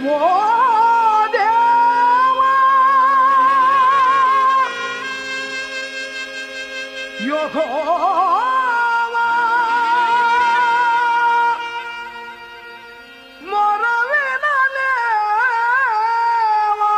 ఓ దేవా యెహోవా మొరవినలేవా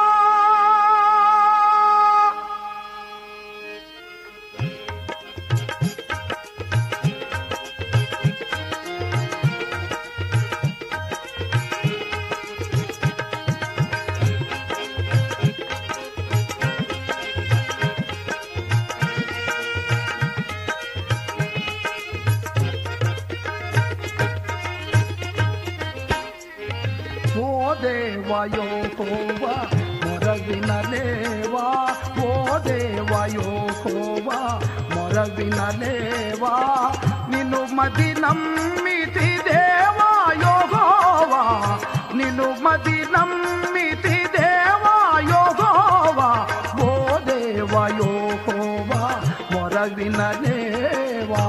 ఓ దేవా యెహోవా మొరవినలేవా ఓ దేవా యెహోవా మొరవినలేవా నిన్ను మది నమ్మితి దేవా యెహోవా నిన్ను మది నమ్మితి దేవా యెహోవా ఓ దేవా యెహోవా మొరవినలేవా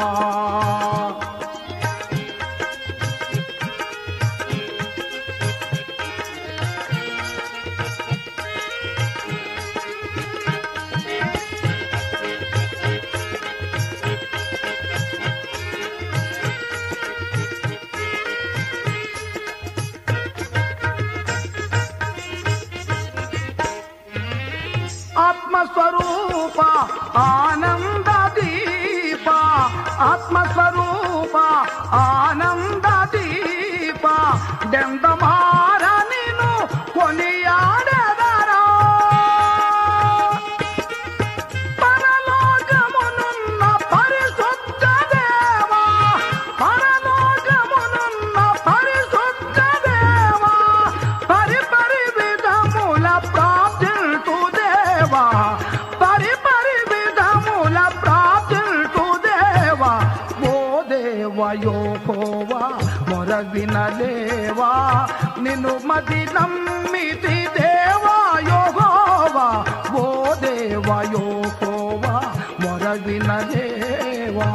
ఆత్మస్వరూప ఆనంద దీప ఆత్మస్వరూప ఆనంద దీప దెందమార నిన్ను కొనియాడెదరా పరలోకమునున్న పరిశుద్ధ దేవా పరలోకమునున్న పరిశుద్ధ దేవా పరిపరి విధముల ప్రార్థింతు దేవా పరిపరి విధముల ప్రార్థింతు దేవా ఓ దేవా యెహోవా మొరవినలేవా నిన్ను మది నమ్మితి దేవా యెహోవా ఓ దేవా యెహోవా మొరవినలేవా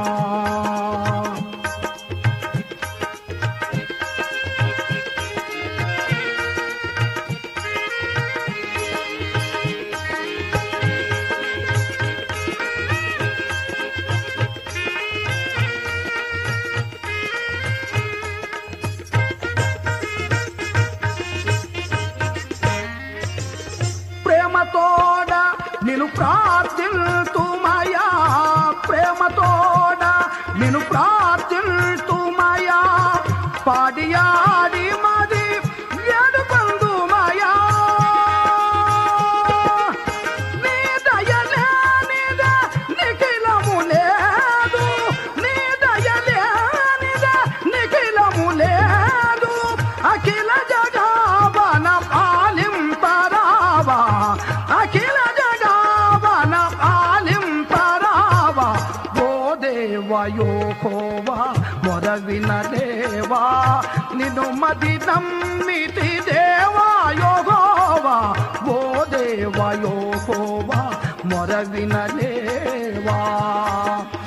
ప్రేమతోడ నిన్ను ప్రార్థింతుమయా ప్రేమతోడ నిన్ను ప్రార్థింతుమయా పాడియాడి మది వేడుకొందుమయా నీ దయలేనిదే నిఖిలము లేదు నీ దయలేనిదే నిఖిలము లేదు అఖిల జగవన పాలింపరావా అఖిల జగవన పాలింపరావా ఓ దేవా యెహోవా మొరవినలేవా నిన్ను మది నమ్మితి దేవా యెహోవా ఓ దేవా యెహోవా మొరవినలేవా